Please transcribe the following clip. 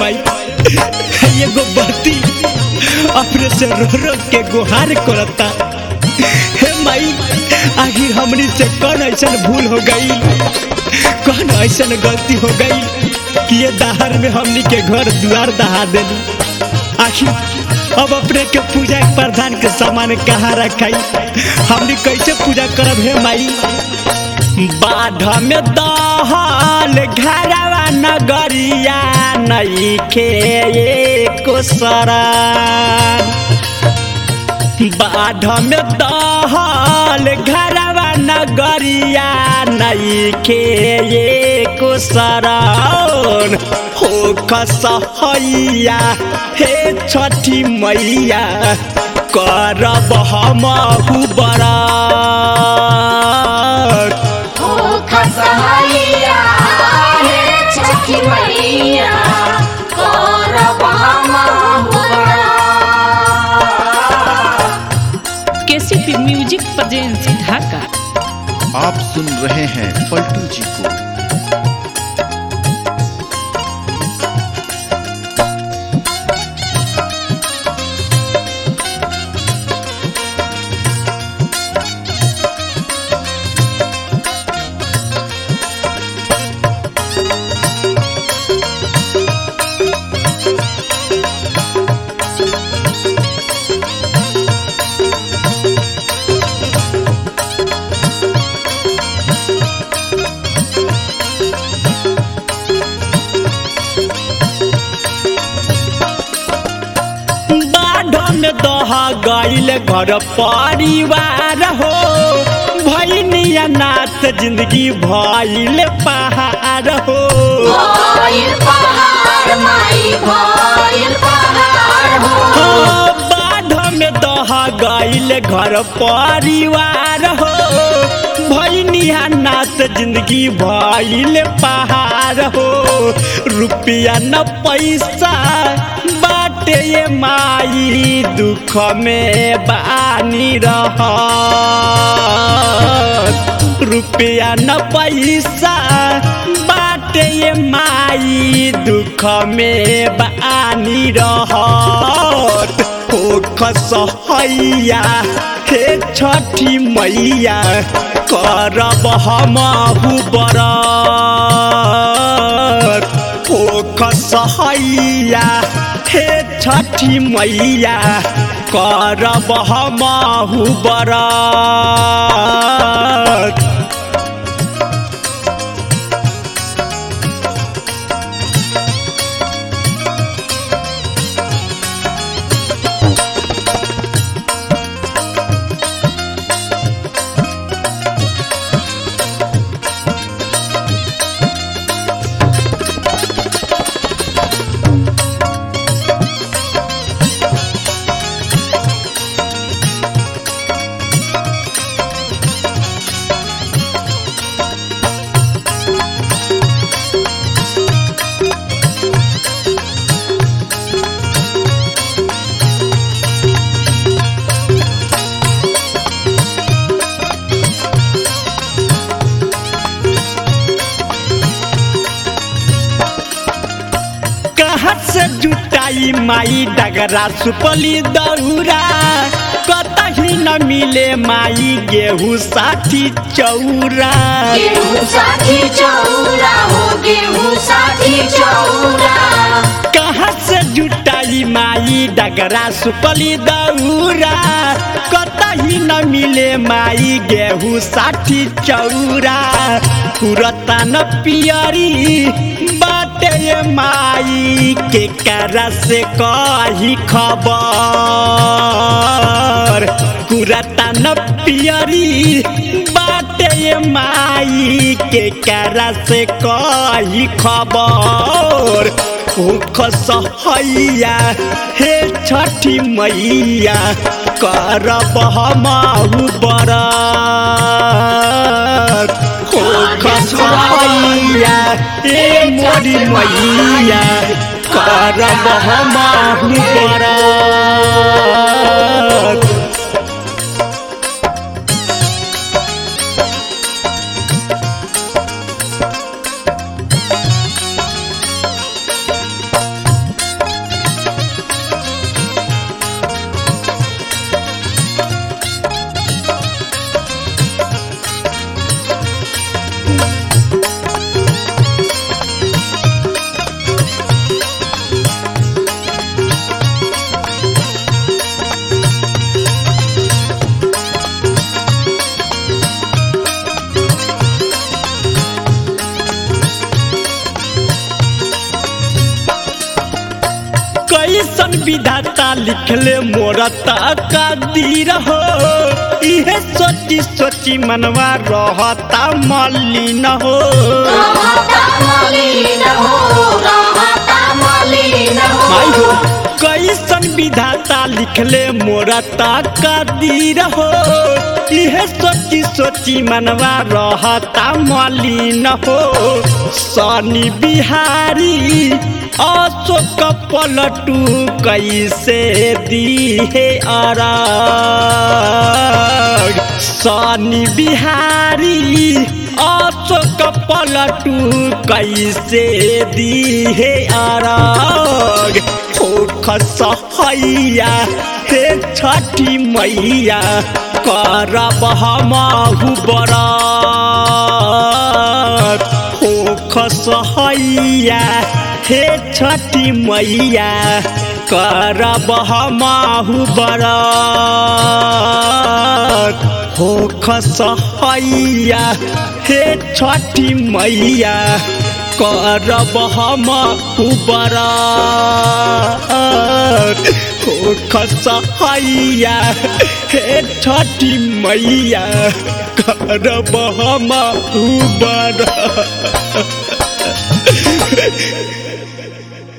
माई एगो बत्ती अपने से रो रो के गुहार करता। हे माई आखिर हमनी से कौन ऐसा भूल हो गई, कौन ऐसा गलती हो गई कि ये दहार में हमनी के घर द्वार दहा देली। आखिर अब अपने के पूजा के प्रधान के सामान कहाँ रखाई, हमनी कैसे पूजा करब हे माई। बाढ़ में दहल घरवा नगरिया नइखे एको सरान, बाढ़ में दहल घरवा नगरिया नइखे एको सरान। हो कसहैया हे छठी मैया करब हमहु बरात। हो कसहैया हे छठी मैया करब हमहु बरात। KCP music presence Dhaka. आप सुन रहे हैं पलटू जी को। दहा गईल घर परिवार हो, भैनिया नाथ जिंदगी भइल पहाड़ हो। भइल पहाड़ माई भइल पहाड़ हो। बाढ़ में दहा गईल घर परिवार हो, भैनिया नाथ जिंदगी भइल पहाड़ हो। रुपया न पैसा बाटे ये माई दुख में बानी रहत। रुपया न पैसा बाटे ये माई दुख में बानी रहत। हो कसहैया हे छठी मैया करब हमहु बरात। हो कसहैया हे छठी मैया करब हमहु बरात। से जुटाई माई डगरा सुपली दौरा, कतही न मिले माई गेहूँ साठी चौरा। गेहूँ साठी चौरा हो गेहूँ साठी चौरा। कहाँ से जुटाई माई डगरा सुपली दौरा, कतही न मिले माई गेहूँ साठी चौरा। पुरता न पियरी बाटे ये माई के करा से कही खबर। पुरता न पियरी बाटे ये माई के करा से कही खबर। हो कसहैया हे छठी मैया करब हमहु बरात। हो कसहैया ए मोरी मैया करब हमहु बरात। कैसन विधाता लिखले मोरा तकदीर हो इहे सोची सोची मनवा रहता मलिन हो रहता मलिन हो रहता मलिन हो माई हो कैसन विधाता लिखले मोरा तकदीर हो इहे सोची सोची मनवा रहता मलिन हो शनि बिहारी अशोक पलटू कैसे दिहे अरग शनि बिहारी अशोक पलटू कैसे दिहे अरग खसहैया हे छठी मैया करब हमहु बरत हो खसहैया हे छठी मैया करब हमहु बरत हो खसहैया हे छठी मैया करब हमहु बरत हो खसहैया हे छठी मैया करब हमहु बरत